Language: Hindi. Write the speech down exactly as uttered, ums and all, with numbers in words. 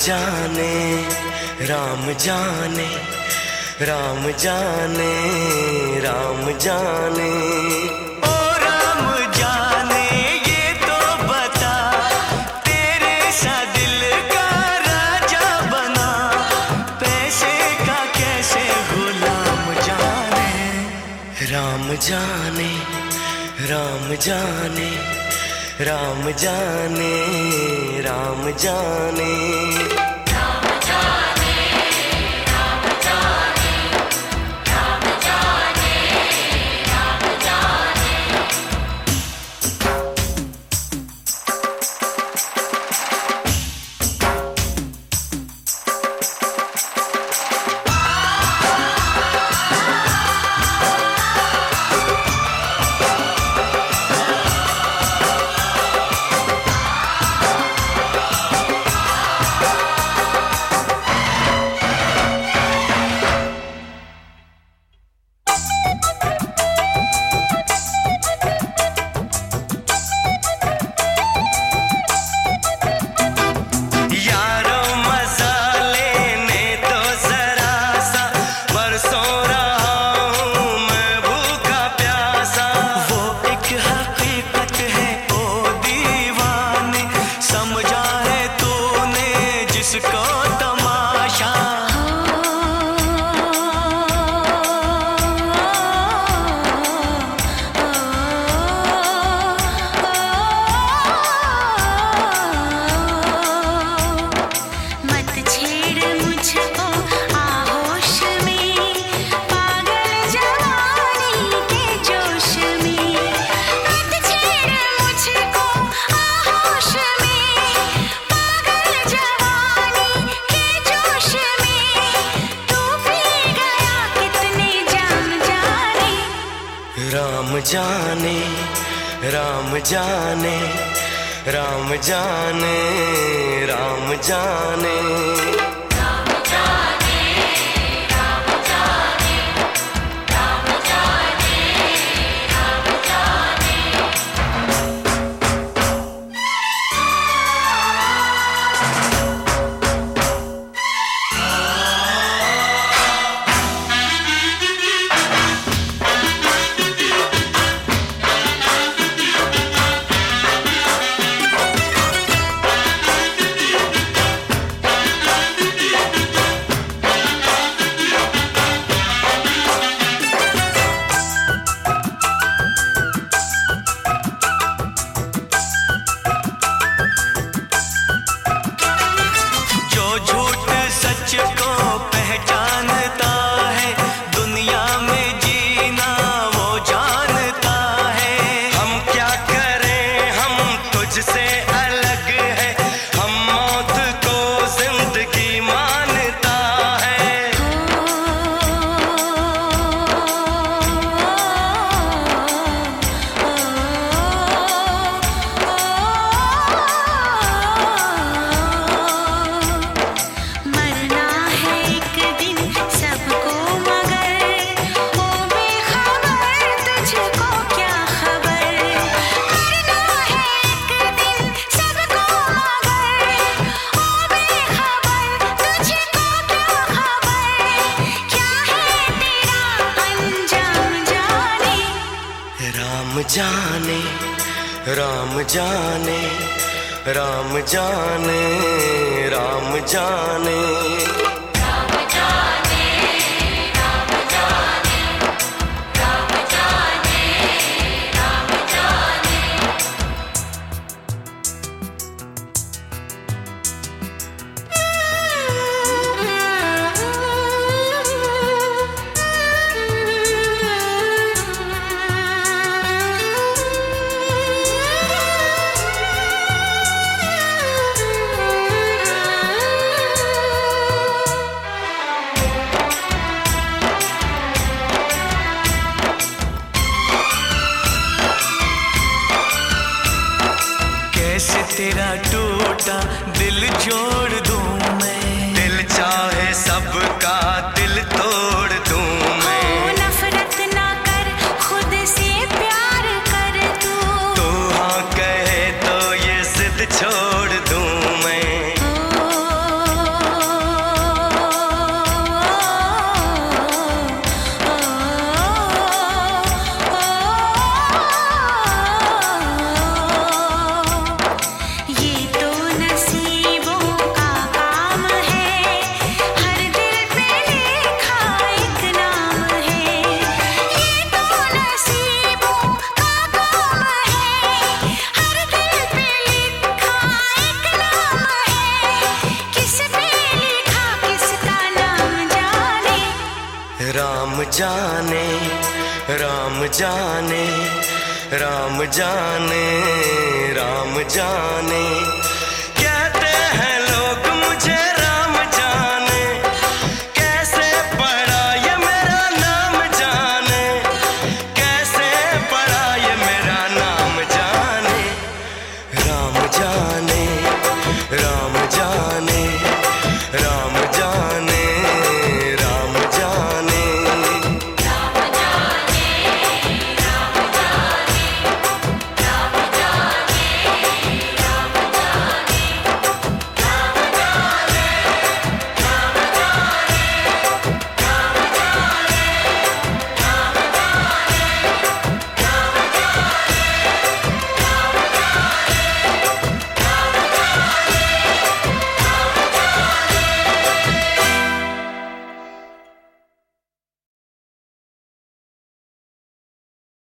जाने राम जाने राम जाने राम जाने ओ राम जाने ये तो बता तेरे सा दिल का राजा बना पैसे का कैसे गुलाम जाने राम जाने राम जाने राम जाने राम जाने राम जाने राम जाने राम जाने राम जाने जाने राम जाने राम जाने राम जाने तेरा टूटा दिल जोड़ दूं मैं, दिल चाहे सबका दिल तोड़ दूं मैं। ओ नफरत ना कर, खुद से प्यार कर तू, तू हाँ कहे तो ये जिद छोड़ दूं मैं। ओ जाने राम जाने राम जाने राम जाने